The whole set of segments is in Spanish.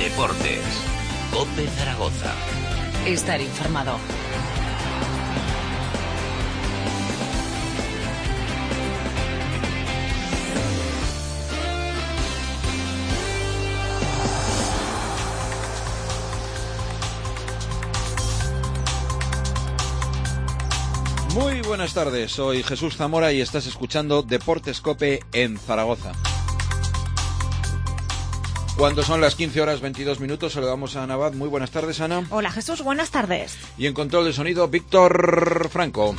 Deportes. COPE Zaragoza. Estar informado. Muy buenas tardes, soy Jesús Zamora y estás escuchando Deportes COPE en Zaragoza. Cuando son las 15 horas 22 minutos, saludamos a Ana Abad. Muy buenas tardes, Ana. Hola, Jesús, buenas tardes. Y en control de sonido, Víctor Franco.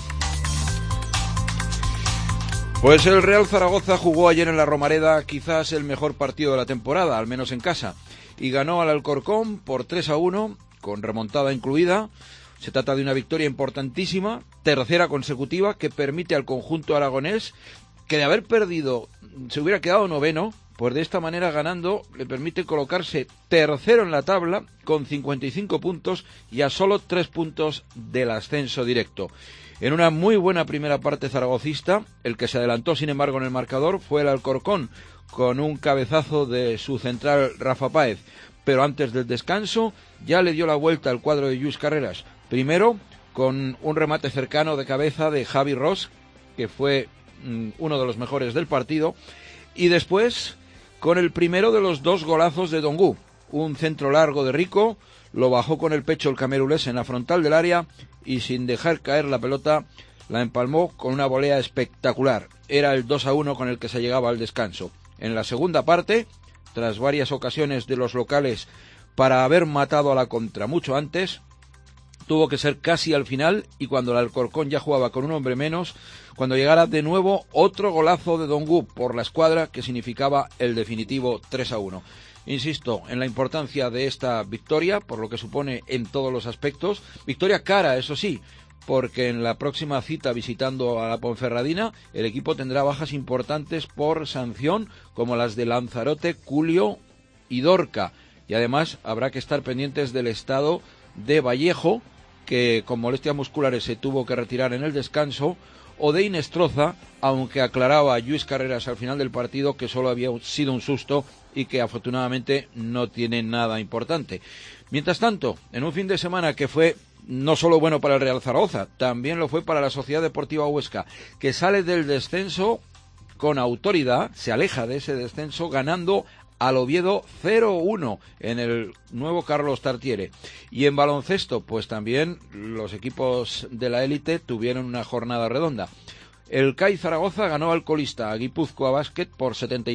Pues el Real Zaragoza jugó ayer en la Romareda quizás el mejor partido de la temporada, al menos en casa, y ganó al Alcorcón por 3-1, con remontada incluida. Se trata de una victoria importantísima, tercera consecutiva, que permite al conjunto aragonés, que de haber perdido se hubiera quedado noveno, pues de esta manera ganando le permite colocarse tercero en la tabla con 55 puntos y a solo 3 puntos del ascenso directo. En una muy buena primera parte zaragocista, el que se adelantó sin embargo en el marcador fue el Alcorcón, con un cabezazo de su central Rafa Páez, pero antes del descanso ya le dio la vuelta al cuadro de Lluís Carreras. Primero, con un remate cercano de cabeza de Javi Ross, que fue uno de los mejores del partido, y después con el primero de los dos golazos de Dongu, un centro largo de Rico, lo bajó con el pecho el camerulés en la frontal del área y sin dejar caer la pelota la empalmó con una volea espectacular. Era el 2-1 con el que se llegaba al descanso. En la segunda parte, tras varias ocasiones de los locales para haber matado a la contra mucho antes, tuvo que ser casi al final, y cuando el Alcorcón ya jugaba con un hombre menos, cuando llegara de nuevo otro golazo de Dongu por la escuadra, que significaba el definitivo 3-1. Insisto en la importancia de esta victoria, por lo que supone en todos los aspectos. Victoria cara, eso sí, porque en la próxima cita visitando a la Ponferradina, el equipo tendrá bajas importantes por sanción, como las de Lanzarote, Culio y Dorca. Y además habrá que estar pendientes del estado de Vallejo, que con molestias musculares se tuvo que retirar en el descanso, o de Inestroza, aunque aclaraba a Lluís Carreras al final del partido que solo había sido un susto y que afortunadamente no tiene nada importante. Mientras tanto, en un fin de semana que fue no solo bueno para el Real Zaragoza, también lo fue para la Sociedad Deportiva Huesca, que sale del descenso con autoridad, se aleja de ese descenso ganando al Oviedo 0-1 en el nuevo Carlos Tartiere. Y en baloncesto, pues también los equipos de la élite tuvieron una jornada redonda. El CAI Zaragoza ganó al colista, a Guipúzcoa Basket, por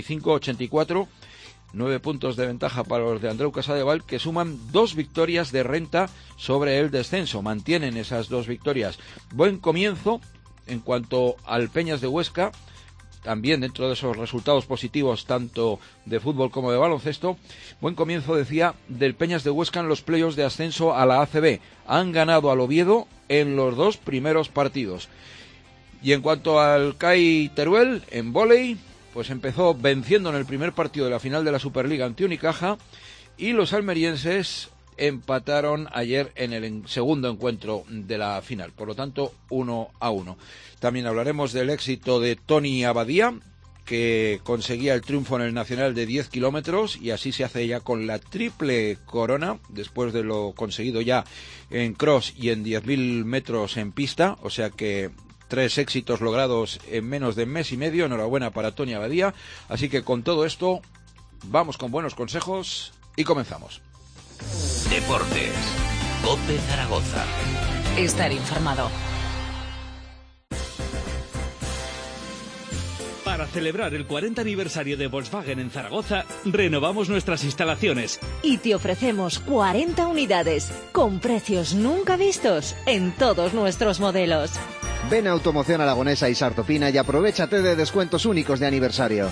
75-84, 9 puntos de ventaja para los de Andreu Casadevall, que suman 2 victorias de renta sobre el descenso. Mantienen esas 2 victorias. Buen comienzo en cuanto al Peñas de Huesca, también dentro de esos resultados positivos tanto de fútbol como de baloncesto. Buen comienzo, decía, del Peñas de Huesca en los playoffs de ascenso a la ACB. Han ganado al Oviedo en los 2 primeros partidos. Y en cuanto al CAI Teruel, en vóley, pues empezó venciendo en el primer partido de la final de la Superliga ante Unicaja, y los almerienses empataron ayer en el segundo encuentro de la final, por lo tanto 1-1. También hablaremos del éxito de Tony Abadía, que conseguía el triunfo en el Nacional de 10 kilómetros, y así se hace ya con la triple corona, después de lo conseguido ya en cross y en 10.000 metros en pista, o sea que 3 éxitos logrados en menos de mes y medio. Enhorabuena para Tony Abadía. Así que con todo esto, vamos con buenos consejos y comenzamos. Deportes. COPE Zaragoza. Estar informado. Para celebrar el 40 aniversario de Volkswagen en Zaragoza, renovamos nuestras instalaciones. Y te ofrecemos 40 unidades, con precios nunca vistos en todos nuestros modelos. Ven a Automoción Aragonesa y Sartopina y aprovéchate de descuentos únicos de aniversario.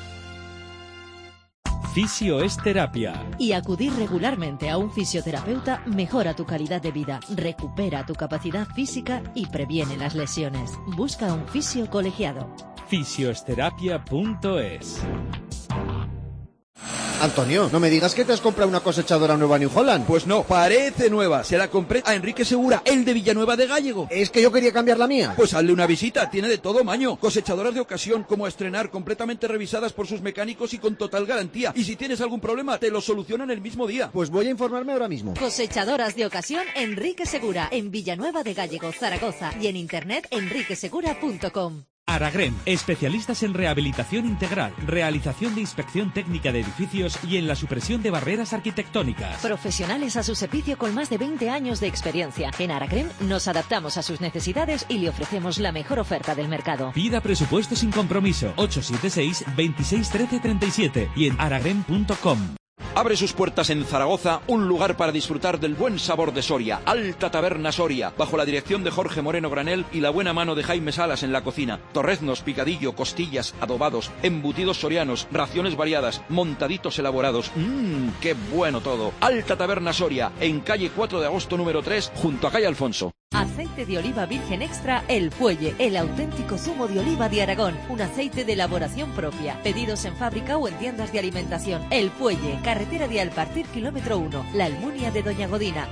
Fisio es terapia. Y acudir regularmente a un fisioterapeuta mejora tu calidad de vida, recupera tu capacidad física y previene las lesiones. Busca un fisio colegiado. Fisioesterapia.es. Antonio, no me digas que te has comprado una cosechadora nueva New Holland. Pues no, parece nueva. Se la compré a Enrique Segura, el de Villanueva de Gállego. Es que yo quería cambiar la mía. Pues hazle una visita, tiene de todo maño. Cosechadoras de ocasión, como a estrenar, completamente revisadas por sus mecánicos y con total garantía. Y si tienes algún problema, te lo solucionan el mismo día. Pues voy a informarme ahora mismo. Cosechadoras de ocasión Enrique Segura, en Villanueva de Gállego, Zaragoza, y en internet enriquesegura.com. Aragrem, especialistas en rehabilitación integral, realización de inspección técnica de edificios y en la supresión de barreras arquitectónicas. Profesionales a su servicio con más de 20 años de experiencia. En Aragrem nos adaptamos a sus necesidades y le ofrecemos la mejor oferta del mercado. Pida presupuesto sin compromiso. 876 26 13 37 y en aragrem.com. Abre sus puertas en Zaragoza un lugar para disfrutar del buen sabor de Soria, Alta Taberna Soria, bajo la dirección de Jorge Moreno Granel y la buena mano de Jaime Salas en la cocina. Torreznos, picadillo, costillas, adobados, embutidos sorianos, raciones variadas, montaditos elaborados. ¡Qué bueno todo! Alta Taberna Soria, en calle 4 de agosto número 3, junto a calle Alfonso. Aceite de oliva virgen extra El Fuelle, el auténtico zumo de oliva de Aragón, un aceite de elaboración propia. Pedidos en fábrica o en tiendas de alimentación. El Fuelle, carretera de Alpartir, kilómetro 1, La Almunia de Doña Godina,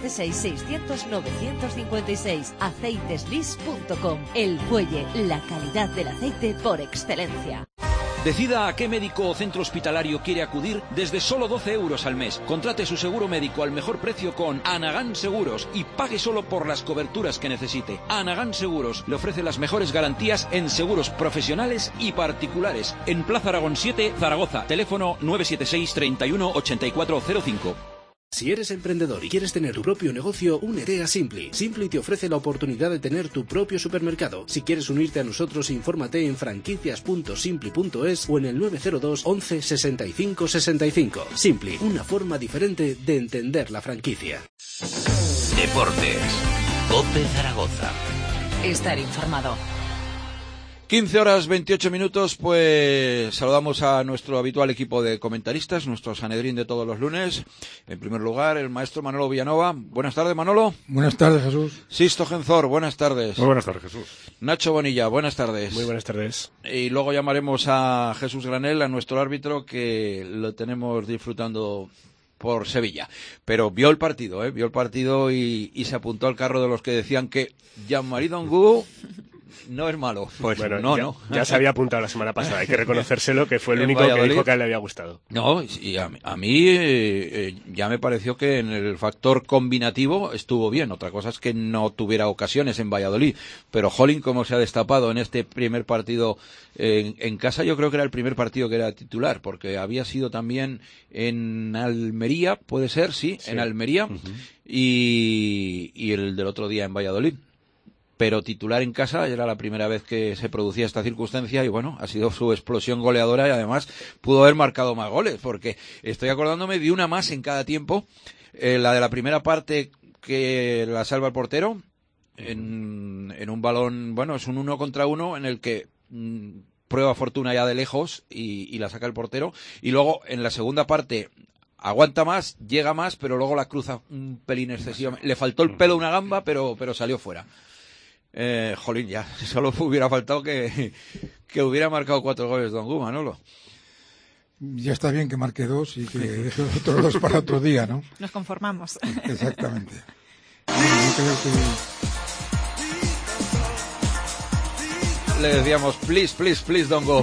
976-600-956, aceiteslis.com. El Fuelle, la calidad del aceite por excelencia. Decida a qué médico o centro hospitalario quiere acudir desde solo 12 euros al mes. Contrate su seguro médico al mejor precio con Anagán Seguros y pague solo por las coberturas que necesite. Anagán Seguros le ofrece las mejores garantías en seguros profesionales y particulares. En Plaza Aragón 7, Zaragoza. Teléfono 976 31 8405. Si eres emprendedor y quieres tener tu propio negocio, únete a Simply. Simply te ofrece la oportunidad de tener tu propio supermercado. Si quieres unirte a nosotros, infórmate en franquicias.simply.es o en el 902 11 65 65. Simply, una forma diferente de entender la franquicia. Deportes. COPE Zaragoza. Estar informado. 15 horas 28 minutos, pues saludamos a nuestro habitual equipo de comentaristas, nuestro Sanedrín de todos los lunes. En primer lugar, el maestro Manolo Villanova. Buenas tardes, Manolo. Buenas tardes, Jesús. Sisto Genzor, buenas tardes. Muy buenas tardes, Jesús. Nacho Bonilla, buenas tardes. Muy buenas tardes. Y luego llamaremos a Jesús Granel, a nuestro árbitro, que lo tenemos disfrutando por Sevilla. Pero vio el partido y se apuntó al carro de los que decían que Jean-Marie Dongu no es malo. Pues bueno, ya se había apuntado la semana pasada, hay que reconocérselo, que fue el único Valladolid, que dijo que a él le había gustado. No, y a mí ya me pareció que en el factor combinativo estuvo bien. Otra cosa es que no tuviera ocasiones en Valladolid. Pero Jolín, como se ha destapado en este primer partido en casa, yo creo que era el primer partido que era titular, porque había sido también en Almería, puede ser, sí. En Almería, uh-huh. y el del otro día en Valladolid. Pero titular en casa era la primera vez que se producía esta circunstancia y bueno, ha sido su explosión goleadora y además pudo haber marcado más goles, porque estoy acordándome de una más en cada tiempo, la de la primera parte que la salva el portero en un balón, bueno, es un 1 contra 1 en el que prueba fortuna ya de lejos y la saca el portero, y luego en la segunda parte aguanta más, llega más, pero luego la cruza un pelín excesivamente, le faltó el pelo una gamba, pero salió fuera. Jolín, ya, solo hubiera faltado que hubiera marcado 4 goles Dongu, Manolo. Ya está bien que marque 2 y que deje los otros 2 para otro día, ¿no? Nos conformamos. Exactamente. Yo creo que... Le decíamos, please, Dongu.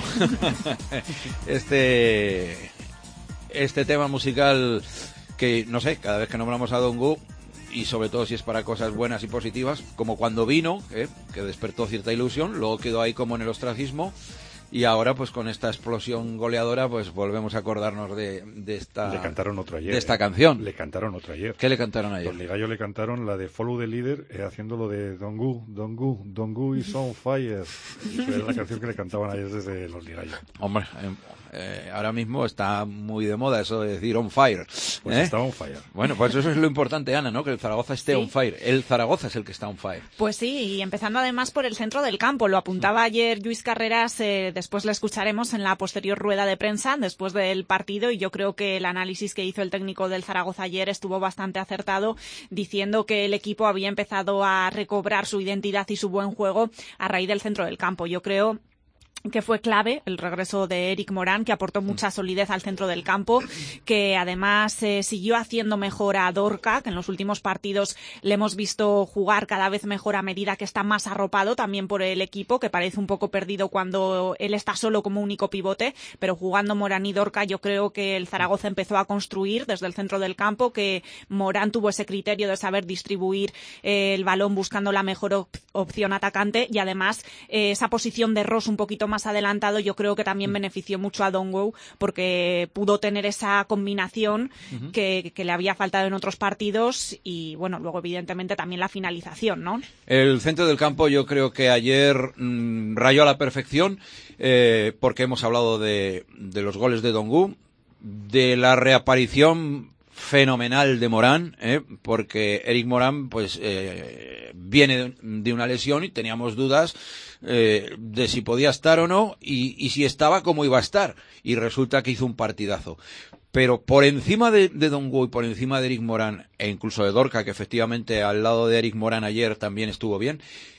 Este tema musical que, no sé, cada vez que nombramos a Dongu, y sobre todo si es para cosas buenas y positivas, como cuando vino, que despertó cierta ilusión, luego quedó ahí como en el ostracismo, y ahora pues con esta explosión goleadora pues volvemos a acordarnos de esta... Le cantaron otro ayer. De esta canción. Le cantaron otro ayer. ¿Qué le cantaron ayer? Los Ligallo le cantaron la de Follow the Leader, haciendo lo de Dongu is on fire. Esa es la canción que le cantaban ayer desde los Ligallo. Hombre, ahora mismo está muy de moda eso de decir on fire. Pues está on fire. Bueno, pues eso es lo importante, Ana, ¿no? Que el Zaragoza esté on fire. El Zaragoza es el que está on fire. Pues sí, y empezando además por el centro del campo. Lo apuntaba ayer Lluís Carreras, después le escucharemos en la posterior rueda de prensa después del partido, y yo creo que el análisis que hizo el técnico del Zaragoza ayer estuvo bastante acertado, diciendo que el equipo había empezado a recobrar su identidad y su buen juego a raíz del centro del campo. Yo creo que fue clave el regreso de Eric Morán, que aportó mucha solidez al centro del campo, que además siguió haciendo mejor a Dorca, que en los últimos partidos le hemos visto jugar cada vez mejor a medida que está más arropado también por el equipo, que parece un poco perdido cuando él está solo como único pivote, pero jugando Morán y Dorca yo creo que el Zaragoza empezó a construir desde el centro del campo, que Morán tuvo ese criterio de saber distribuir el balón buscando la mejor opción atacante, y además esa posición de Ross un poquito más adelantado yo creo que también benefició mucho a Dongwu, porque pudo tener esa combinación que le había faltado en otros partidos, y bueno, luego evidentemente también la finalización, ¿no? El centro del campo yo creo que ayer rayó a la perfección, porque hemos hablado de los goles de Dongwu, de la reaparición fenomenal de Morán, porque Eric Morán pues viene de una lesión y teníamos dudas de si podía estar o no, y si estaba, cómo iba a estar, y resulta que hizo un partidazo. Pero por encima de Dongwu y por encima de Eric Morán, e incluso de Dorca, que efectivamente al lado de Eric Morán ayer también estuvo bien,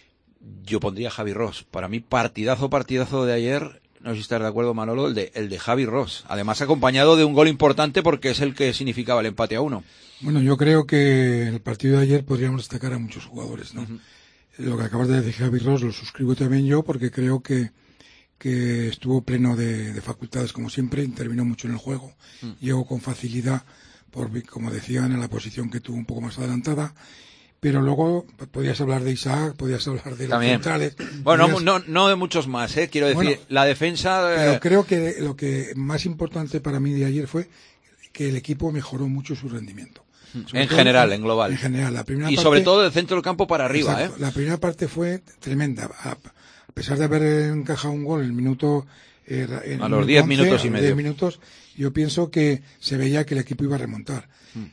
yo pondría a Javi Ross. Para mí partidazo de ayer. No sé si estás de acuerdo, Manolo, el de Javi Ross. Además acompañado de un gol importante porque es el que significaba el empate a 1. Bueno, yo creo que en el partido de ayer podríamos destacar a muchos jugadores, ¿no? Lo que acabas de decir, Javi Ross, lo suscribo también yo, porque creo que estuvo pleno de facultades como siempre, intervino mucho en el juego, llegó con facilidad, como decían, en la posición que tuvo un poco más adelantada. Pero luego podías hablar de Isaac, podías hablar de los centrales. Bueno, no de muchos más, quiero decir, bueno, la defensa... Pero creo que lo que más importante para mí de ayer fue que el equipo mejoró mucho su rendimiento. En general, en global. En general, la primera y parte, sobre todo del centro del campo para arriba, exacto, la primera parte fue tremenda. A pesar de haber encajado un gol en el minuto... a los 10 minutos y medio. 10 minutos, yo pienso que se veía que el equipo iba a remontar.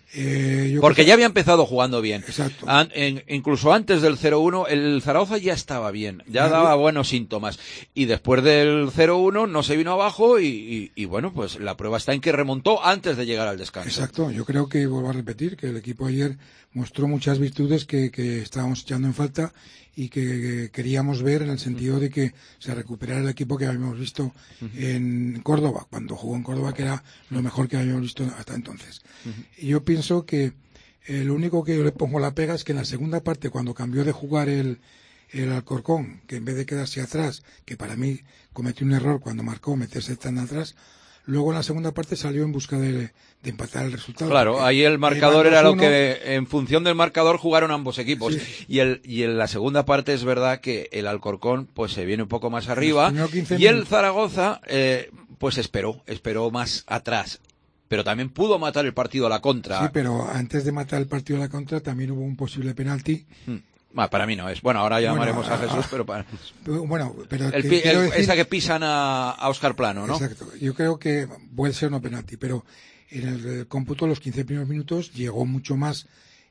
Porque ya había empezado jugando bien. Exacto. Incluso antes del 0-1, el Zaragoza ya estaba bien, ya daba buenos síntomas. Y después del 0-1 no se vino abajo y bueno, pues la prueba está en que remontó antes de llegar al descanso. Exacto, yo creo que, vuelvo a repetir, que el equipo ayer mostró muchas virtudes que estábamos echando en falta y que queríamos ver, en el sentido de que se recuperara el equipo que habíamos visto en Córdoba, cuando jugó en Córdoba, que era lo mejor que habíamos visto hasta entonces. Y yo pienso que lo único que yo le pongo la pega es que en la segunda parte, cuando cambió de jugar el Alcorcón, que en vez de quedarse atrás, que para mí cometió un error cuando marcó meterse tan atrás, luego en la segunda parte salió en busca de empatar el resultado. Claro, ahí el marcador era lo que, en función del marcador, jugaron ambos equipos. Sí. Y en la segunda parte es verdad que el Alcorcón pues se viene un poco más arriba, y el Zaragoza pues esperó más atrás. Pero también pudo matar el partido a la contra. Sí, pero antes de matar el partido a la contra también hubo un posible penalti. Para mí no es. Bueno, ahora llamaremos a Jesús, pero para... Bueno, pero esa que pisan a Óscar Plano, ¿no? Exacto. Yo creo que puede ser no penalti, pero en el cómputo, los 15 primeros minutos, llegó mucho más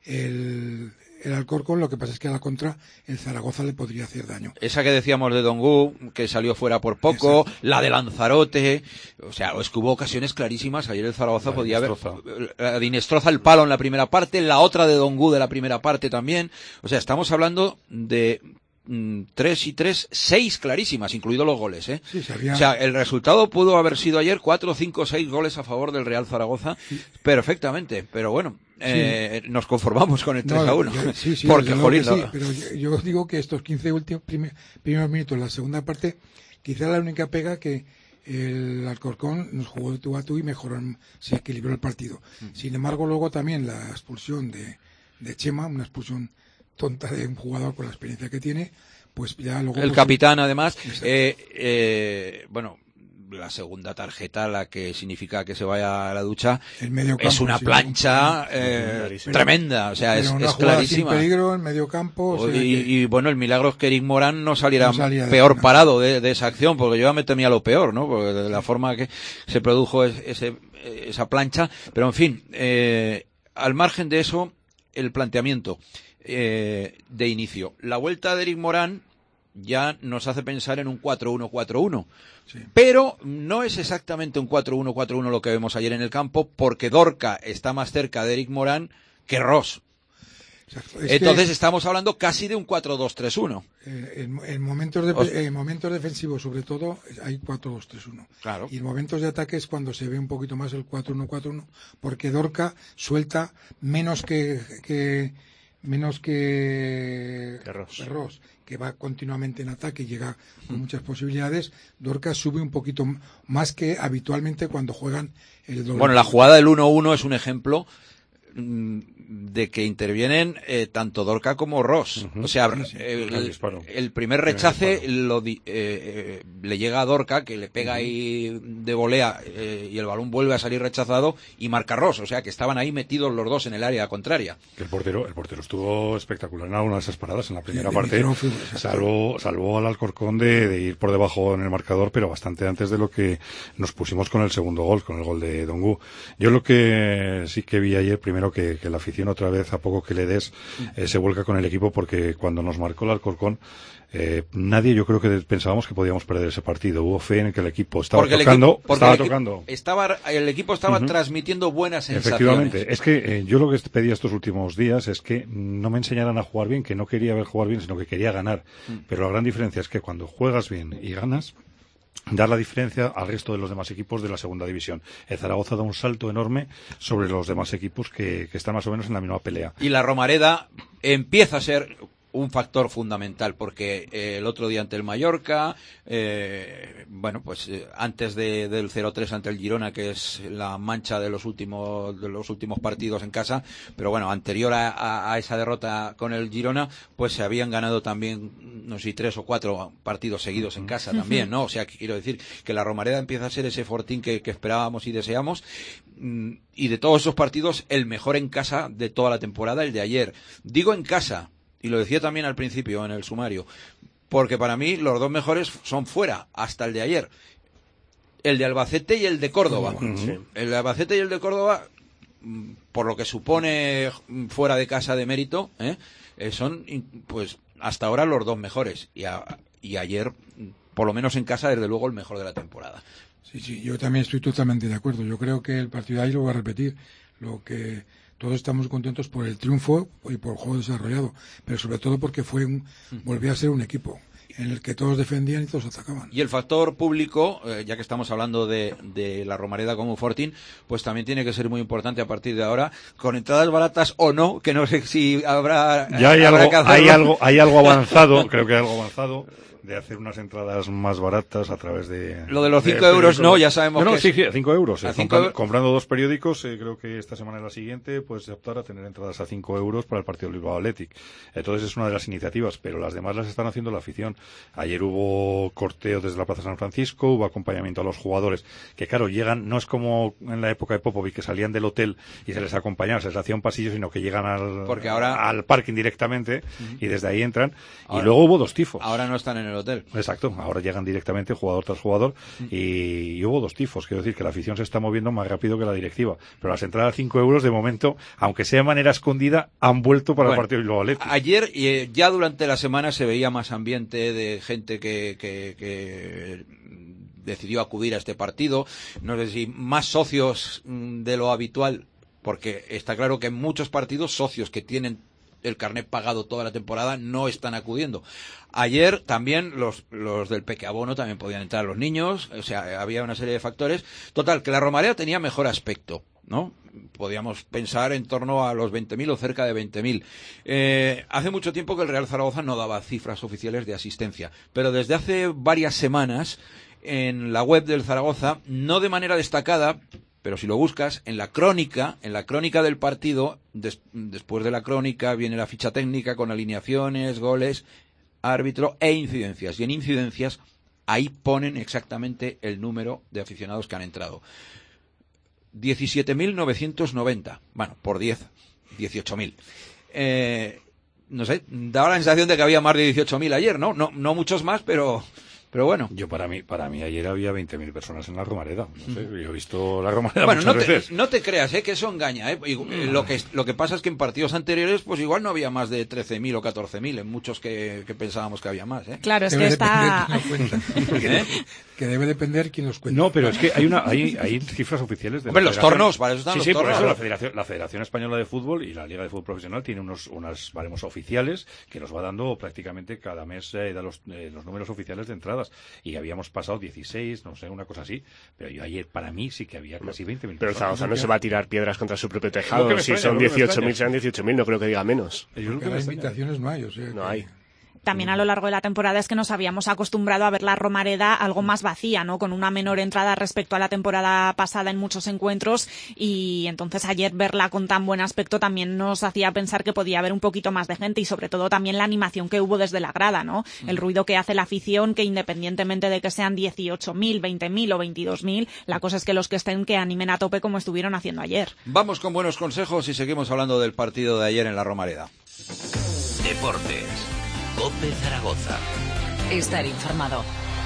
el Alcorcón. Lo que pasa es que a la contra el Zaragoza le podría hacer daño. Esa que decíamos de Dongwu, que salió fuera por poco, exacto, la de Lanzarote, o sea, es que hubo ocasiones clarísimas. Ayer el Zaragoza podía haber... Dinestroza el palo en la primera parte, la otra de Dongwu de la primera parte también. O sea, estamos hablando de 3 y 3, 6 clarísimas, incluidos los goles, Sí, O sea, el resultado pudo haber sido ayer 4, 5, 6 goles a favor del Real Zaragoza, perfectamente, pero bueno, nos conformamos con el 3-1. Sí, porque, jolín, sí, pero yo digo que estos 15 últimos primeros minutos, la segunda parte, quizá la única pega que el Alcorcón nos jugó de tú a tú y mejoró, se equilibró el partido. Sin embargo, luego también la expulsión de Chema, una expulsión tonta de un jugador con la experiencia que tiene, pues ya luego... El capitán, además, bueno, la segunda tarjeta, la que significa que se vaya a la ducha, es una plancha tremenda, o sea, es clarísima. Sin peligro en medio campo. O sea y bueno, el milagro es que Eric Morán no salía peor parado de esa acción, porque yo ya me temía lo peor, ¿no? Porque de la forma que se produjo esa plancha, pero en fin, al margen de eso, el planteamiento de inicio. La vuelta de Eric Morán ya nos hace pensar en un 4-1-4-1. Sí. Pero no es exactamente un 4-1-4-1 lo que vemos ayer en el campo, porque Dorca está más cerca de Eric Morán que Ross. Entonces estamos hablando casi de un 4-2-3-1. En momentos defensivos, sobre todo, hay 4-2-3-1. Claro. Y en momentos de ataque es cuando se ve un poquito más el 4-1-4-1, porque Dorca suelta menos que Ross, que va continuamente en ataque y llega con muchas posibilidades. Dorca sube un poquito más que habitualmente cuando juegan el doble. Bueno, la jugada del 1-1 es un ejemplo de que intervienen tanto Dorca como Ross. O sea, el primer rechace le llega a Dorca, que le pega ahí de volea y el balón vuelve a salir rechazado y marca Ross. O sea, que estaban ahí metidos los dos en el área contraria. El portero estuvo espectacular en alguna de esas paradas en la primera parte. Salvó al Alcorcón de ir por debajo en el marcador, pero bastante antes de lo que nos pusimos con el segundo gol, con el gol de Dongu. Yo lo que sí que vi ayer, primero que la afición otra vez, a poco que le des, se vuelca con el equipo, porque cuando nos marcó el Alcorcón, nadie, yo creo que pensábamos que podíamos perder ese partido. Hubo fe en que el equipo estaba tocando. El equipo estaba transmitiendo buenas sensaciones. Efectivamente. Es que yo lo que pedí estos últimos días es que no me enseñaran a jugar bien, que no quería ver jugar bien, sino que quería ganar. Pero la gran diferencia es que cuando juegas bien y ganas, dar la diferencia al resto de los demás equipos de la segunda división. El Zaragoza da un salto enorme sobre los demás equipos que están más o menos en la misma pelea. Y la Romareda empieza a ser un factor fundamental, porque el otro día ante el Mallorca, antes del 0-3 ante el Girona, que es la mancha de los últimos partidos en casa, pero bueno, anterior a esa derrota con el Girona, pues se habían ganado también, no sé si 3 o 4 partidos seguidos en casa también, ¿no? O sea, que quiero decir que la Romareda empieza a ser ese fortín que esperábamos y deseamos, y de todos esos partidos, el mejor en casa de toda la temporada, el de ayer. Digo en casa, y lo decía también al principio en el sumario, porque para mí los dos mejores son fuera, hasta el de ayer. El de Albacete y el de Córdoba. El de Albacete y el de Córdoba, por lo que supone fuera de casa de mérito, son pues hasta ahora los dos mejores. Y ayer, por lo menos en casa, desde luego el mejor de la temporada. Sí, yo también estoy totalmente de acuerdo. Yo creo que el partido de ahí lo va a repetir. Todos estamos contentos por el triunfo y por el juego desarrollado, pero sobre todo porque volvió a ser un equipo en el que todos defendían y todos atacaban. Y el factor público, ya que estamos hablando de la Romareda como Fortín, pues también tiene que ser muy importante a partir de ahora, con entradas baratas o no, que no sé si habrá... Ya hay algo avanzado, creo que hay algo avanzado, de hacer unas entradas más baratas a través de... Lo de los 5 euros no, ya sabemos que... Sí, 5 euros. Comprando 2 periódicos, creo que esta semana y la siguiente puedes optar a tener entradas a 5 euros para el partido del Bilbao Athletic. Entonces es una de las iniciativas, pero las demás las están haciendo la afición. Ayer hubo corteo desde la Plaza San Francisco, hubo acompañamiento a los jugadores, que claro, llegan, no es como en la época de Popovic, que salían del hotel y se les acompañaba, se les hacía un pasillo, sino que llegan al parking directamente y desde ahí entran. Y luego hubo 2 tifos. Ahora no están en el hotel. Exacto, ahora llegan directamente jugador tras jugador y hubo 2 tifos. Quiero decir que la afición se está moviendo más rápido que la directiva, pero las entradas a 5 euros de momento, aunque sea de manera escondida, han vuelto para el partido del Bilbao Athletic. Ayer ya durante la semana se veía más ambiente de gente que decidió acudir a este partido, no sé si más socios de lo habitual, porque está claro que en muchos partidos socios que tienen el carnet pagado toda la temporada no están acudiendo. Ayer también los del pequeabono también podían entrar, los niños, o sea, había una serie de factores. Total, que la Romareda tenía mejor aspecto, ¿no? Podíamos pensar en torno a los 20.000 o cerca de 20.000. Hace mucho tiempo que el Real Zaragoza no daba cifras oficiales de asistencia, pero desde hace varias semanas en la web del Zaragoza, no de manera destacada, pero si lo buscas, en la crónica del partido, después de la crónica viene la ficha técnica con alineaciones, goles, árbitro e incidencias. Y en incidencias, ahí ponen exactamente el número de aficionados que han entrado. 17.990. Bueno, por 10, 18.000. No sé, daba la sensación de que había más de 18.000 ayer, ¿no? No muchos más, pero Pero bueno. Para mí ayer había 20.000 personas en la Romareda. No sé, yo he visto la Romareda bueno, muchas veces. No te creas, que eso engaña. Lo que pasa es que en partidos anteriores, pues igual no había más de 13.000 o 14.000, en muchos que pensábamos que había más. Claro, es que está... Que debe depender quién los cuenta. No, pero es que hay cifras oficiales de Hombre, los tornos, para eso están los tornos. Por eso la Federación Española de Fútbol y la Liga de Fútbol Profesional tiene unos baremos oficiales que nos va dando prácticamente cada mes da los números oficiales de entradas. Y habíamos pasado 16, no sé, una cosa así. Pero yo ayer, para mí, sí que había casi 20.000. Pero Zaragoza no se va a tirar piedras contra su propio tejado. Si son 18.000, serán 18.000, no creo que diga menos. Porque las invitaciones no hay, no hay. También a lo largo de la temporada es que nos habíamos acostumbrado a ver la Romareda algo más vacía, ¿no? Con una menor entrada respecto a la temporada pasada en muchos encuentros, y entonces ayer verla con tan buen aspecto también nos hacía pensar que podía haber un poquito más de gente, y sobre todo también la animación que hubo desde la grada, ¿no? El ruido que hace la afición, que independientemente de que sean 18.000, 20.000 o 22.000, la cosa es que los que estén que animen a tope como estuvieron haciendo ayer. Vamos con buenos consejos y seguimos hablando del partido de ayer en la Romareda. Deportes. COPE Zaragoza. Estar informado.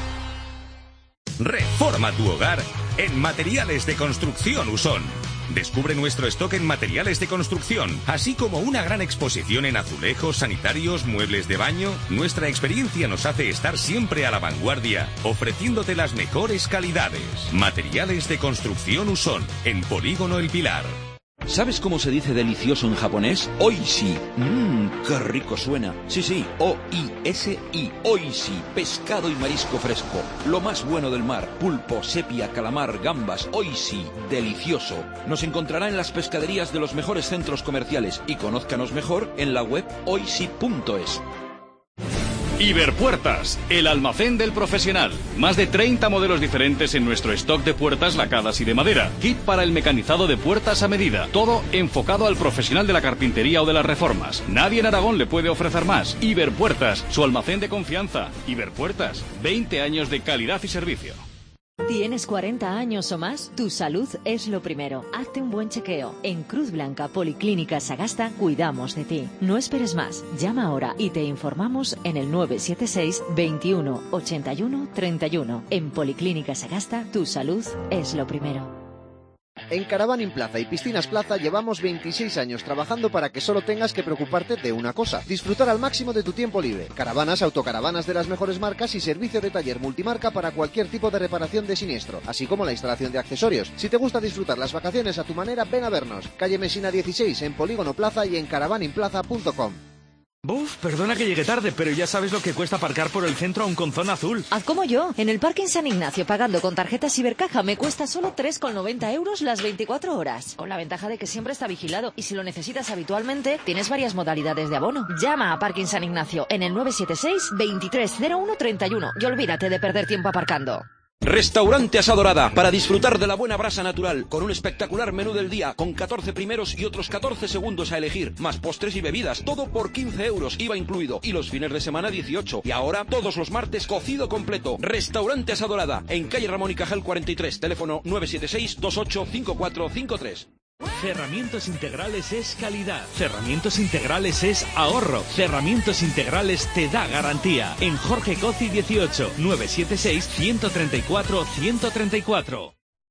Reforma tu hogar en Materiales de Construcción Usón. Descubre nuestro stock en materiales de construcción, así como una gran exposición en azulejos, sanitarios, muebles de baño. Nuestra experiencia nos hace estar siempre a la vanguardia, ofreciéndote las mejores calidades. Materiales de Construcción Usón, en Polígono El Pilar. ¿Sabes cómo se dice delicioso en japonés? Oishi. ¡Qué rico suena! Sí, O-I-S-I. Oishi. Pescado y marisco fresco. Lo más bueno del mar. Pulpo, sepia, calamar, gambas. Oishi. Delicioso. Nos encontrará en las pescaderías de los mejores centros comerciales y conózcanos mejor en la web oishi.es. Iberpuertas, el almacén del profesional. Más de 30 modelos diferentes en nuestro stock de puertas lacadas y de madera. Kit para el mecanizado de puertas a medida. Todo enfocado al profesional de la carpintería o de las reformas. Nadie en Aragón le puede ofrecer más. Iberpuertas, su almacén de confianza. Iberpuertas, 20 años de calidad y servicio. ¿Tienes 40 años o más? Tu salud es lo primero. Hazte un buen chequeo. En Cruz Blanca Policlínica Sagasta cuidamos de ti. No esperes más. Llama ahora y te informamos en el 976 21 81 31. En Policlínica Sagasta, tu salud es lo primero. En Caravaning Plaza y Piscinas Plaza llevamos 26 años trabajando para que solo tengas que preocuparte de una cosa: disfrutar al máximo de tu tiempo libre. Caravanas, autocaravanas de las mejores marcas y servicio de taller multimarca para cualquier tipo de reparación de siniestro, así como la instalación de accesorios. Si te gusta disfrutar las vacaciones a tu manera, ven a vernos. Calle Mesina 16 en Polígono Plaza y en caravaningplaza.com. Buf, perdona que llegue tarde, pero ya sabes lo que cuesta aparcar por el centro aún con zona azul. Haz como yo. En el Parking San Ignacio, pagando con tarjeta Cibercaja, me cuesta solo 3,90 € las 24 horas. Con la ventaja de que siempre está vigilado. Y si lo necesitas habitualmente, tienes varias modalidades de abono. Llama a Parking San Ignacio en el 976 2301 31 y olvídate de perder tiempo aparcando. Restaurante Asa Dorada, para disfrutar de la buena brasa natural, con un espectacular menú del día, con 14 primeros y otros 14 segundos a elegir, más postres y bebidas, todo por 15 €, IVA incluido, y los fines de semana 18, y ahora todos los martes cocido completo. Restaurante Asa Dorada, en calle Ramón y Cajal 43, teléfono 976 28 5453. Cerramientos Integrales es calidad. Cerramientos Integrales es ahorro. Cerramientos Integrales te da garantía. En Jorge Coci 18, 976 134 134.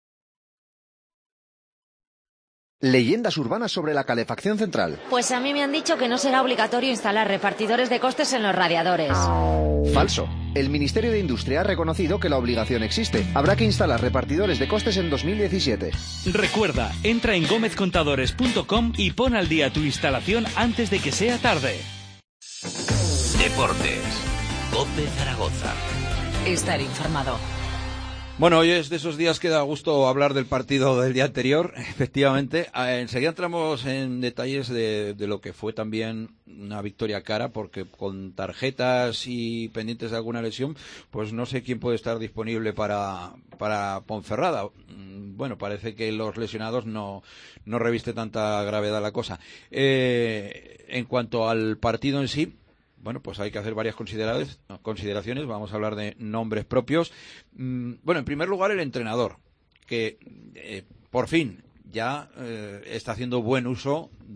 Leyendas urbanas sobre la calefacción central. Pues a mí me han dicho que no será obligatorio instalar repartidores de costes en los radiadores. Falso. El Ministerio de Industria ha reconocido que la obligación existe. Habrá que instalar repartidores de costes en 2017. Recuerda, entra en gomezcontadores.com y pon al día tu instalación antes de que sea tarde. Deportes. COPE Zaragoza. Estar informado. Bueno, hoy es de esos días que da gusto hablar del partido del día anterior, efectivamente. Enseguida entramos en detalles de lo que fue también una victoria cara, porque con tarjetas y pendientes de alguna lesión, pues no sé quién puede estar disponible para Ponferrada. Bueno, parece que los lesionados no reviste tanta gravedad la cosa. En cuanto al partido en sí, bueno, pues hay que hacer varias consideraciones. Vamos a hablar de nombres propios. Bueno, en primer lugar, el entrenador, que por fin ya está haciendo buen uso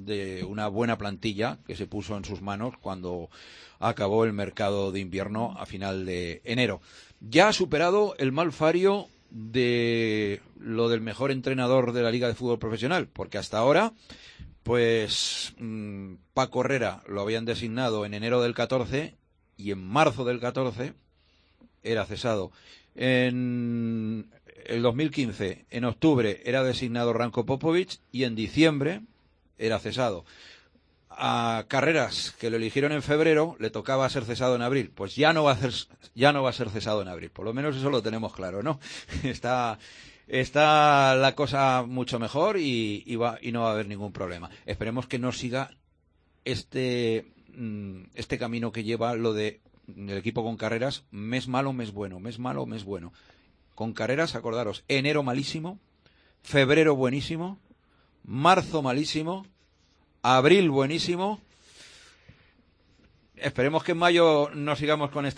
de una buena plantilla que se puso en sus manos cuando acabó el mercado de invierno a final de enero. Ya ha superado el mal fario de lo del mejor entrenador de la Liga de Fútbol Profesional, porque hasta ahora pues Paco Herrera lo habían designado en enero del 14 y en marzo del 14 era cesado. En el 2015, en octubre, era designado Ranko Popovic y en diciembre era cesado. A Carreras, que lo eligieron en febrero, le tocaba ser cesado en abril. Pues ya no va a ser cesado en abril. Por lo menos eso lo tenemos claro, ¿no? Está la cosa mucho mejor y no va a haber ningún problema. Esperemos que no siga este camino que lleva lo de el equipo con Carreras, mes malo, mes bueno, mes malo, mes bueno. Con Carreras, acordaros, enero malísimo, febrero buenísimo, marzo malísimo, abril buenísimo. Esperemos que en mayo no sigamos con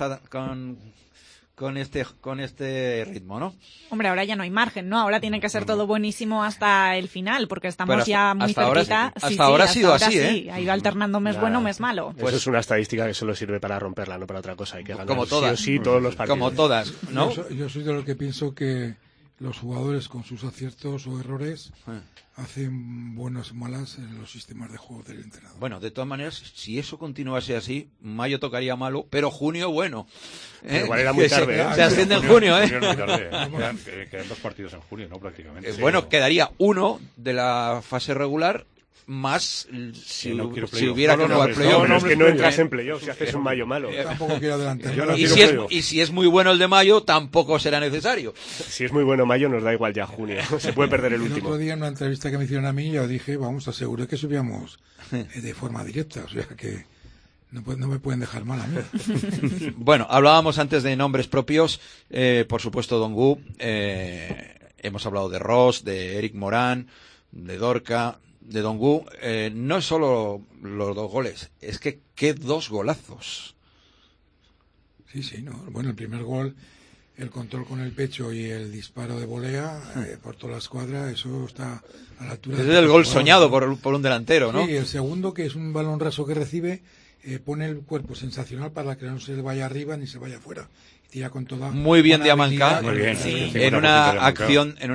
este ritmo, ¿no? Hombre, ahora ya no hay margen, ¿no? Ahora tiene que ser todo buenísimo hasta el final, porque estamos ya muy cerquita. Hasta ahora ha sido así, sí. Ha ido alternando mes bueno, mes malo. Pues eso es una estadística que solo sirve para romperla, no para otra cosa. Hay que ganar como todas, sí o sí todos los partidos. Como todas, ¿no? Yo soy de lo que pienso que los jugadores con sus aciertos o errores hacen buenas o malas en los sistemas de juego del entrenador. Bueno, de todas maneras, si eso continuase así, mayo tocaría malo, pero junio bueno. Igual era muy tarde. Se asciende en junio, ¿eh? Junio es muy tarde, quedan 2 partidos en junio, ¿no? Prácticamente. Bueno, quedaría uno de la fase regular más si hubiera que jugar playoff. No, es que no entras en playoff si haces un mayo malo. Tampoco quiero adelantar. Y si es muy bueno el de mayo, tampoco será necesario. Si es muy bueno mayo, nos da igual ya junio. Se puede perder el último. El otro día en una entrevista que me hicieron a mí, yo dije, aseguré que subíamos de forma directa. O sea que no me pueden dejar mal a mí. Bueno, hablábamos antes de nombres propios. Por supuesto, Dongu. Hemos hablado de Ross, de Eric Morán, de Dorca, de Dongu. No es solo los 2 goles, es que qué 2 golazos. Sí, no. Bueno, el primer gol, el control con el pecho y el disparo de volea por toda la escuadra, eso está a la altura. Es el gol soñado por un delantero, ¿no? Sí, el segundo, que es un balón raso que recibe, pone el cuerpo sensacional para que no se le vaya arriba ni se vaya afuera. Tira con toda muy bien Diamanca, sí. En una acción, en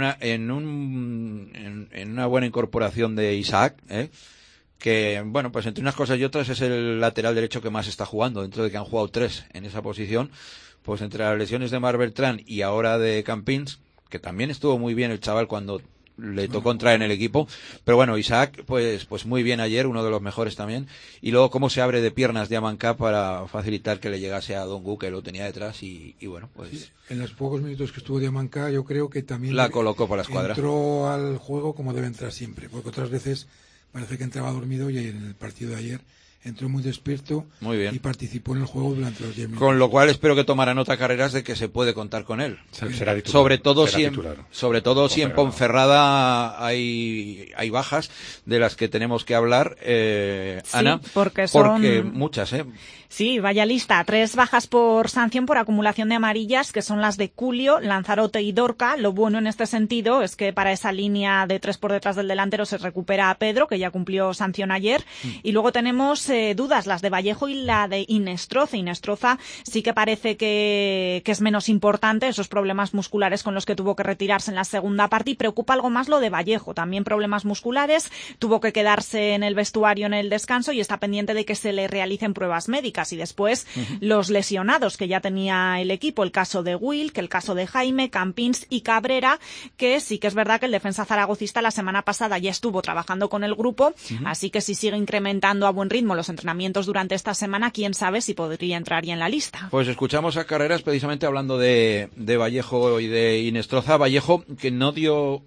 una buena incorporación de Isaac, que bueno, pues entre unas cosas y otras es el lateral derecho que más está jugando, dentro de que han jugado 3 en esa posición. Pues entre las lesiones de Marc Beltrán y ahora de Campins, que también estuvo muy bien el chaval cuando le tocó entrar en el equipo, pero bueno, Isaac pues muy bien ayer, uno de los mejores también, y luego cómo se abre de piernas Diamanca para facilitar que le llegase a Dongu, que lo tenía detrás, y bueno, pues sí, en los pocos minutos que estuvo Diamanca yo creo que también la colocó por la escuadra, entró al juego como debe entrar siempre, porque otras veces parece que entraba dormido, y en el partido de ayer entró muy despierto, muy bien, y participó en el juego durante los 10 minutos. Con lo cual espero que tomara nota Carreras de que se puede contar con él. Será titular, sobre todo titular. Si en Ponferrada hay bajas de las que tenemos que hablar, Ana, porque muchas, Sí, vaya lista. 3 bajas por sanción por acumulación de amarillas, que son las de Culio, Lanzarote y Dorca. Lo bueno en este sentido es que para esa línea de 3 por detrás del delantero se recupera a Pedro, que ya cumplió sanción ayer. Y luego tenemos dudas, las de Vallejo y la de Inestroza. Inestroza sí que parece que es menos importante, esos problemas musculares con los que tuvo que retirarse en la segunda parte, y preocupa algo más lo de Vallejo. También problemas musculares, tuvo que quedarse en el vestuario en el descanso y está pendiente de que se le realicen pruebas médicas. Y después los lesionados que ya tenía el equipo, el caso de Will, que el caso de Jaime, Campins y Cabrera, que sí que es verdad que el defensa zaragocista la semana pasada ya estuvo trabajando con el grupo, así que si sigue incrementando a buen ritmo los entrenamientos durante esta semana, quién sabe si podría entrar ya en la lista. Pues escuchamos a Carreras precisamente hablando de Vallejo y de Inestroza. Vallejo que no dio,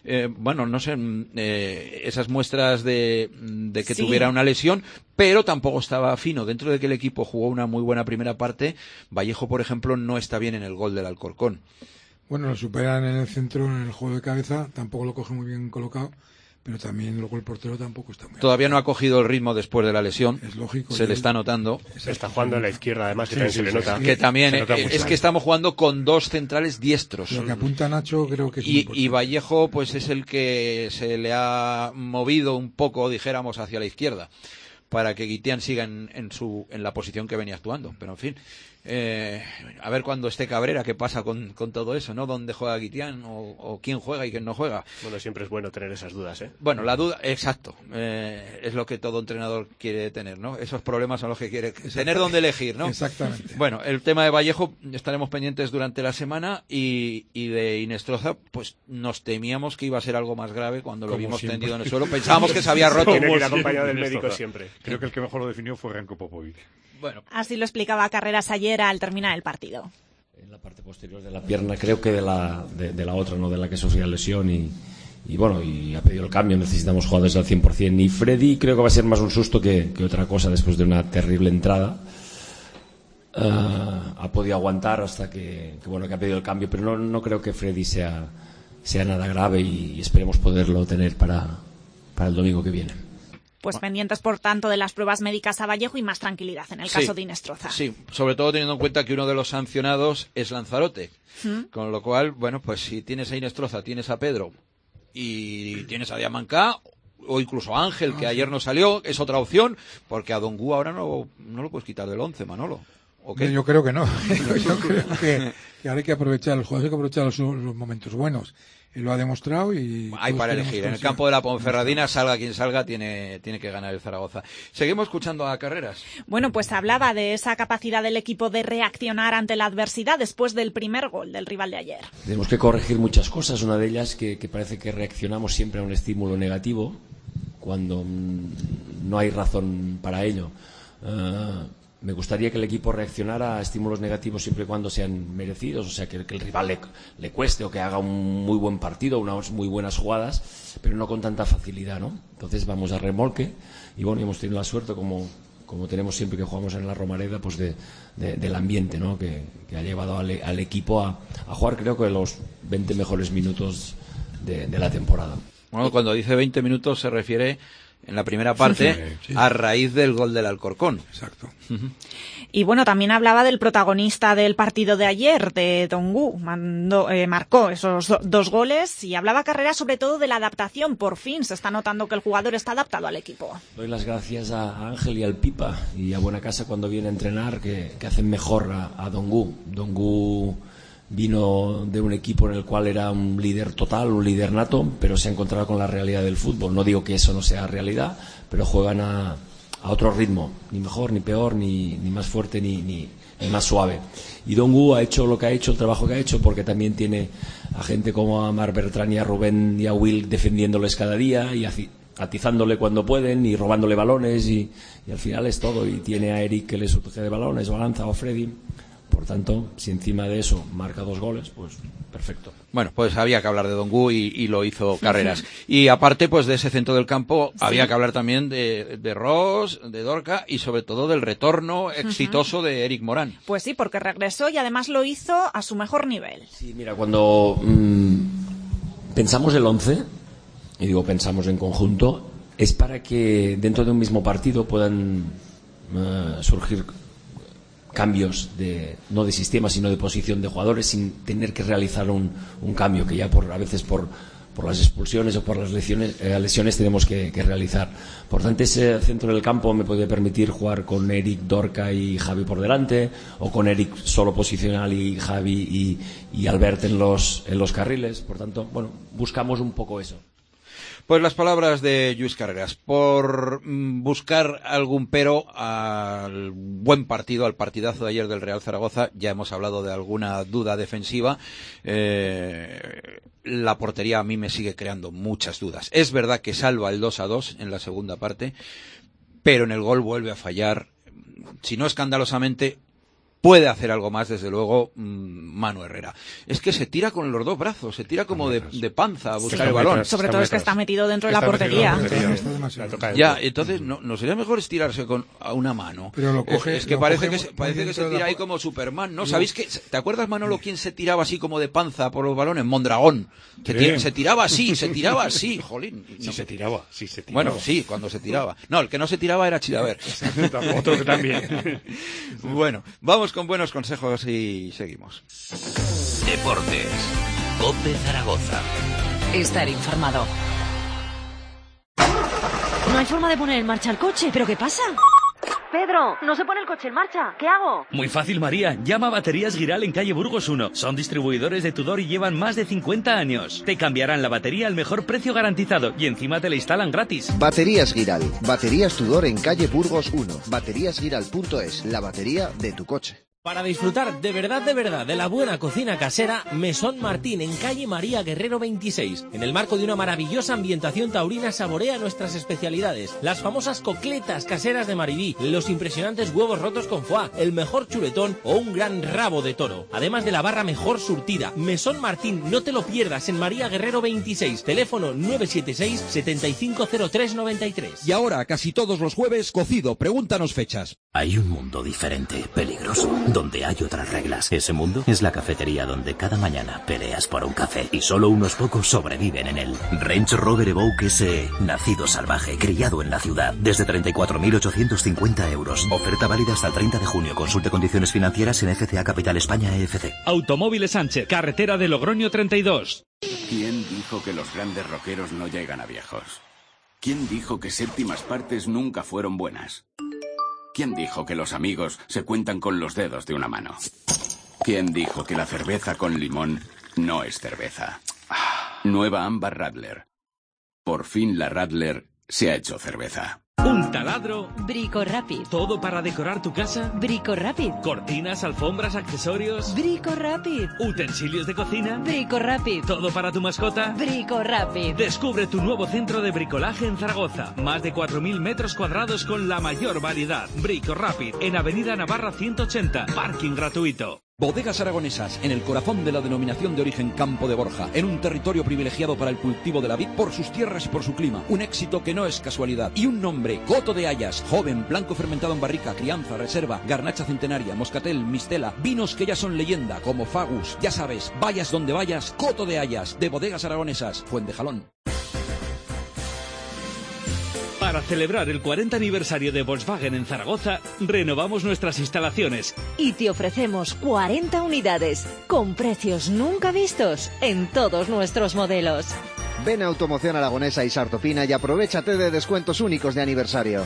esas muestras de que tuviera una lesión, pero tampoco estaba fino. Dentro de que el equipo jugó una muy buena primera parte, Vallejo, por ejemplo, no está bien en el gol del Alcorcón. Bueno, lo superan en el centro, en el juego de cabeza, tampoco lo coge muy bien colocado, pero también luego el portero tampoco está muy Todavía no ha cogido el ritmo después de la lesión. Es lógico. Se le está notando. Está jugando a la izquierda, además, que también se le nota. Que también es que estamos jugando con dos centrales diestros. Lo que apunta Nacho creo que es y Vallejo pues es el que se le ha movido un poco, dijéramos, hacia la izquierda, para que Guitián siga en la posición que venía actuando. Pero en fin, a ver cuando esté Cabrera qué pasa con todo eso, ¿no? ¿Dónde juega Guitián o quién juega y quién no juega? Bueno, siempre es bueno tener esas dudas, ¿eh? Bueno, la duda, exacto, es lo que todo entrenador quiere tener, ¿no? Esos problemas son los que quiere tener donde elegir, ¿no? Exactamente. Bueno, el tema de Vallejo estaremos pendientes durante la semana y de Inestroza, pues nos temíamos que iba a ser algo más grave cuando lo vimos tendido en el suelo. Pensábamos que se había roto. Tiene que ir acompañado del médico siempre. Creo que el que mejor lo definió fue Ranko Popovic. Bueno. Así lo explicaba Carreras ayer al terminar el partido. En la parte posterior de la pierna, creo que de la otra, no de la que sufría lesión y bueno, y ha pedido el cambio. Necesitamos jugadores al 100%. Y Freddy creo que va a ser más un susto que otra cosa después de una terrible entrada. Ha podido aguantar hasta que ha pedido el cambio, pero no creo que Freddy sea nada grave y esperemos poderlo tener para el domingo que viene. Pues pendientes, por tanto, de las pruebas médicas a Vallejo y más tranquilidad en el caso de Inestroza. Sí, sobre todo teniendo en cuenta que uno de los sancionados es Lanzarote. Con lo cual, bueno, pues si tienes a Inestroza, tienes a Pedro y tienes a Diamancá o incluso a Ángel, que ayer no salió, es otra opción, porque a Dongu ahora no lo puedes quitar del 11, Manolo. ¿O qué? Yo creo que no. Yo creo que ahora hay que aprovechar, los jugadores hay que aprovechar los momentos buenos. Y lo ha demostrado y... Hay para elegir. En el campo de la Ponferradina, salga quien salga, tiene que ganar el Zaragoza. Seguimos escuchando a Carreras. Bueno, pues hablaba de esa capacidad del equipo de reaccionar ante la adversidad después del primer gol del rival de ayer. Tenemos que corregir muchas cosas. Una de ellas que parece que reaccionamos siempre a un estímulo negativo cuando no hay razón para ello. Me gustaría que el equipo reaccionara a estímulos negativos siempre y cuando sean merecidos, o sea, que el rival le cueste o que haga un muy buen partido, unas muy buenas jugadas, pero no con tanta facilidad, ¿no? Entonces vamos a remolque y bueno, hemos tenido la suerte, como tenemos siempre que jugamos en la Romareda, pues del ambiente, ¿no? Que ha llevado al equipo a jugar, creo que los 20 mejores minutos de la temporada. Bueno, cuando dice 20 minutos se refiere... en la primera parte, sí. A raíz del gol del Alcorcón. Exacto. Y bueno, también hablaba del protagonista del partido de ayer, de Dongu. Marcó esos dos goles y hablaba Carreras sobre todo de la adaptación. Por fin se está notando que el jugador está adaptado al equipo. Doy las gracias a Ángel y al Pipa y a Buenacasa cuando viene a entrenar, que hacen mejor a Dongu. Dongu vino de un equipo en el cual era un líder total, un líder nato, pero se ha encontrado con la realidad del fútbol. No digo que eso no sea realidad, pero juegan a otro ritmo, ni mejor, ni peor, ni más fuerte, ni más suave. Y Dongu ha hecho lo que ha hecho, el trabajo que ha hecho, porque también tiene a gente como a Mar Bertrán y a Rubén y a Will defendiéndoles cada día y atizándole cuando pueden y robándole balones y al final es todo. Y tiene a Eric que le surge de balones, o a Lanza o a Freddy. Por tanto, si encima de eso marca 2 goles, pues perfecto. Bueno, pues había que hablar de Dongu y lo hizo Carreras. Y aparte, pues de ese centro del campo, había que hablar también de Ross, de Dorca y sobre todo del retorno exitoso de Eric Morán. Pues sí, porque regresó y además lo hizo a su mejor nivel. Sí, mira, cuando pensamos el 11, y digo pensamos en conjunto, es para que dentro de un mismo partido puedan surgir cambios no de sistema sino de posición de jugadores sin tener que realizar un cambio que ya a veces por las expulsiones o por las lesiones tenemos que realizar. Por tanto, ese centro del campo me puede permitir jugar con Eric, Dorca y Javi por delante, o con Eric solo posicional y Javi y Albert en los carriles. Por tanto, bueno, buscamos un poco eso. Pues las palabras de Lluís Carreras, por buscar algún pero al buen partido, al partidazo de ayer del Real Zaragoza. Ya hemos hablado de alguna duda defensiva. La portería a mí me sigue creando muchas dudas. Es verdad que salva el 2-2 en la segunda parte, pero en el gol vuelve a fallar, si no escandalosamente, puede hacer algo más, desde luego, Manu Herrera. Es que se tira con los dos brazos, se tira como de panza a buscar el balón. Sobre todo es que está metido dentro de la portería. Ya, entonces no sería mejor estirarse a una mano. Pero lo coge, es que parece que se tira ahí como Superman, ¿no? ¿Sabéis que te acuerdas, Manolo, quién se tiraba así como de panza por los balones? Mondragón. Se tiraba así, jolín. Sí se tiraba. Bueno, sí, cuando se tiraba. No, el que no se tiraba era Chilaver. Otro que también. Bueno, vamos con buenos consejos y seguimos. Deportes. COPE Zaragoza. Estar informado. No hay forma de poner en marcha el coche. ¿Pero qué pasa? Pedro, no se pone el coche en marcha. ¿Qué hago? Muy fácil, María. Llama a Baterías Giral en calle Burgos 1. Son distribuidores de Tudor y llevan más de 50 años. Te cambiarán la batería al mejor precio garantizado y encima te la instalan gratis. Baterías Giral. Baterías Tudor en calle Burgos 1. Bateríasgiral.es. La batería de tu coche. Para disfrutar de verdad de la buena cocina casera, Mesón Martín en calle María Guerrero 26. En el marco de una maravillosa ambientación taurina, saborea nuestras especialidades. Las famosas cocletas caseras de Maribí, los impresionantes huevos rotos con foie, el mejor chuletón o un gran rabo de toro. Además de la barra mejor surtida. Mesón Martín, no te lo pierdas, en María Guerrero 26. Teléfono 976 750393. Y ahora, casi todos los jueves, cocido. Pregúntanos fechas. Hay un mundo diferente, peligroso, donde hay otras reglas. Ese mundo es la cafetería donde cada mañana peleas por un café y solo unos pocos sobreviven en él. Range Rover Evoque SE, nacido salvaje, criado en la ciudad, desde 34.850 euros. Oferta válida hasta el 30 de junio. Consulte condiciones financieras en FCA Capital España EFC. Automóviles Sánchez, carretera de Logroño 32. ¿Quién dijo que los grandes rockeros no llegan a viejos? ¿Quién dijo que séptimas partes nunca fueron buenas? ¿Quién dijo que los amigos se cuentan con los dedos de una mano? ¿Quién dijo que la cerveza con limón no es cerveza? Nueva Amber Radler. Por fin la Radler se ha hecho cerveza. Un taladro. Brico Rapid. ¿Todo para decorar tu casa? Brico Rapid. Cortinas, alfombras, accesorios. Brico Rapid. Utensilios de cocina. Brico Rapid. ¿Todo para tu mascota? Brico Rapid. Descubre tu nuevo centro de bricolaje en Zaragoza. Más de 4.000 metros cuadrados con la mayor variedad. Brico Rapid, en Avenida Navarra 180. Parking gratuito. Bodegas Aragonesas, en el corazón de la denominación de origen Campo de Borja, en un territorio privilegiado para el cultivo de la vid por sus tierras y por su clima. Un éxito que no es casualidad. Y un nombre, Coto de Hayas, joven, blanco fermentado en barrica, crianza, reserva, garnacha centenaria, moscatel, mistela, vinos que ya son leyenda, como Fagus. Ya sabes, vayas donde vayas, Coto de Hayas, de Bodegas Aragonesas, Fuentejalón. Para celebrar el 40 aniversario de Volkswagen en Zaragoza, renovamos nuestras instalaciones. Y te ofrecemos 40 unidades, con precios nunca vistos, en todos nuestros modelos. Ven a Automoción Aragonesa y Sartopina y aprovéchate de descuentos únicos de aniversario.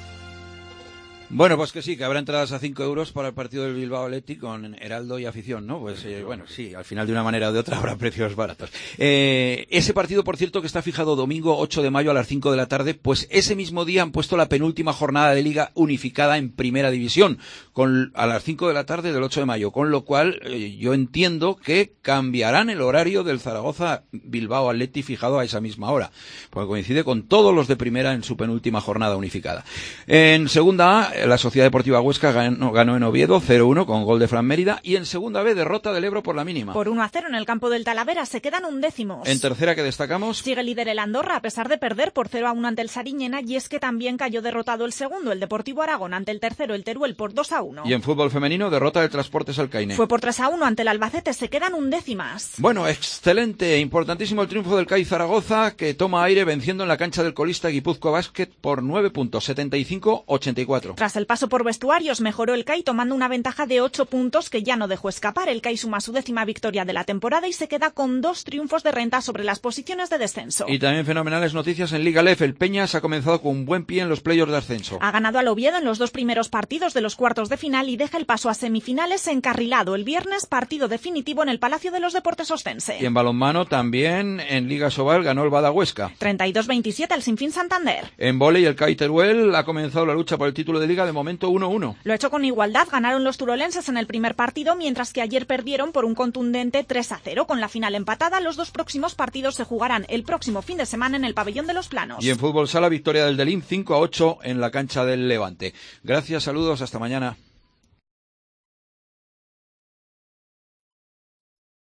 Bueno, pues que sí, que habrá entradas a 5 euros para el partido del Bilbao Athletic con Heraldo y afición, ¿no? Pues bueno, sí, al final de una manera o de otra habrá precios baratos. Ese partido, por cierto, que está fijado domingo 8 de mayo a las 5 de la tarde, pues ese mismo día han puesto la penúltima jornada de Liga unificada en Primera División, a las 5 de la tarde del 8 de mayo, con lo cual yo entiendo que cambiarán el horario del Zaragoza Bilbao Athletic fijado a esa misma hora, porque coincide con todos los de Primera en su penúltima jornada unificada. En Segunda A, la Sociedad Deportiva Huesca ganó en Oviedo 0-1 con gol de Fran Mérida, y en Segunda B, derrota del Ebro por la mínima. Por 1-0 en el campo del Talavera, se quedan undécimos. En tercera, que destacamos, sigue líder el Andorra a pesar de perder por 0-1 ante el Sariñena, y es que también cayó derrotado el segundo, el Deportivo Aragón, ante el tercero, el Teruel, por 2-1. Y en fútbol femenino, derrota del Transportes Alcaine. Fue por 3-1 ante el Albacete, se quedan undécimas. Bueno, excelente, importantísimo el triunfo del CAI Zaragoza, que toma aire venciendo en la cancha del colista Guipúzcoa Basket por 9 puntos, 75-84. Tras el paso por vestuarios, mejoró el CAI tomando una ventaja de 8 puntos que ya no dejó escapar. El CAI suma su 10ª victoria de la temporada y se queda con 2 triunfos de renta sobre las posiciones de descenso. Y también fenomenales noticias en Liga LEF. El Peñas ha comenzado con un buen pie en los playoffs de ascenso. Ha ganado al Oviedo en los 2 primeros partidos de los cuartos de final y deja el paso a semifinales encarrilado. El viernes, partido definitivo en el Palacio de los Deportes Ostense. Y en balonmano también en Liga Sobal ganó el Bada Huesca 32-27 al Sinfín Santander. En vóley el CAI Teruel ha comenzado la lucha por el título de Liga, de momento 1-1. Lo ha hecho con igualdad, ganaron los turolenses en el primer partido, mientras que ayer perdieron por un contundente 3-0. Con la final empatada, los 2 próximos partidos se jugarán el próximo fin de semana en el Pabellón de los Planos. Y en fútbol sala, victoria del Delín 5-8 en la cancha del Levante. Gracias, saludos, hasta mañana.